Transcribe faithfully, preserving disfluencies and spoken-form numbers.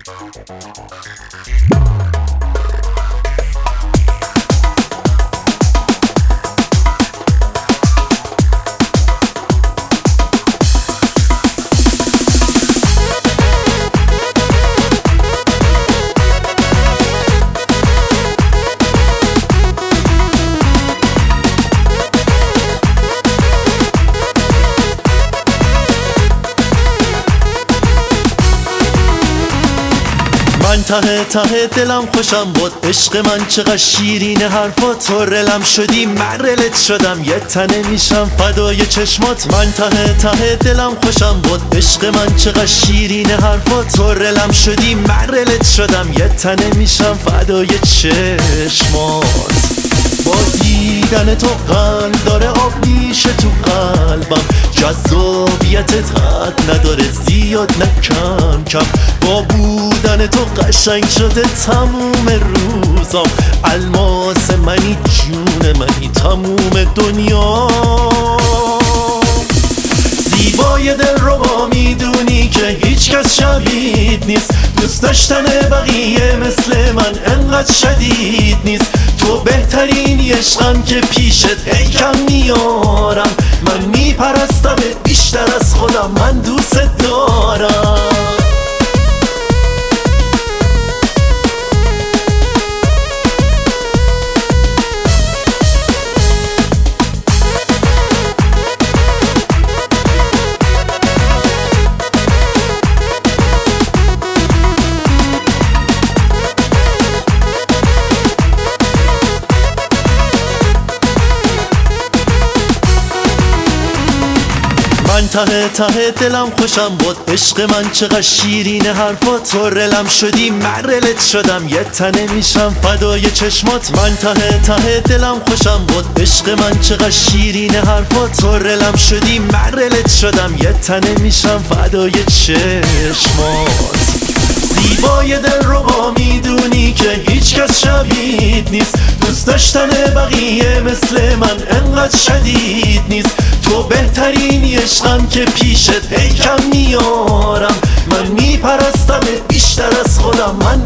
من ته ته دلم خوشم بود، عشق من چقدر شیرینه حرفات، تو رلم شدی من رلت شدم، یه تنه میشم فدای چشمات. من ته ته دلم خوشم بود، عشق من چقدر شیرینه حرفات، تو رلم شدی من رلت شدم، یه تنه میشم فدای چشمات. با دیدن تو قلب داره آب میشه تو قلبم، جذابیتت حد نداره زیاد نه کم کم، با بودن تو قشنگ شده تموم روزام، الماس منی جون منی تموم دنیا. زیبای دل رو با میدونی که هیچ کس شبیه‌ت نیست، دوست داشتن بقیه مثل من انقدر شدید نیست، تو بهترین عشقم که پیشت ای کم میارم، من میپرستم بیشتر از خودم، من دوست دارم. من ته ته دلم خوشم بود، عشق من چقدر شیرینه حرفات، تو رلم شدی من رلت شدم، یه تنه میشم فدای چشمات. من ته ته دلم خوشم بود، عشق من چقدر شیرینه حرفات، تو رلم شدی من رلت شدم، یه تنه میشم فدای چشمات. زیبای دل رو با میدونی که هیچ کس شبیه‌ت نیست، دوست داشتن بقیه مثل من انقدر شدید نیست، تو بهترین عشقم که پیشت ای کم میارم، من میپرستم بیشتر از خودم، من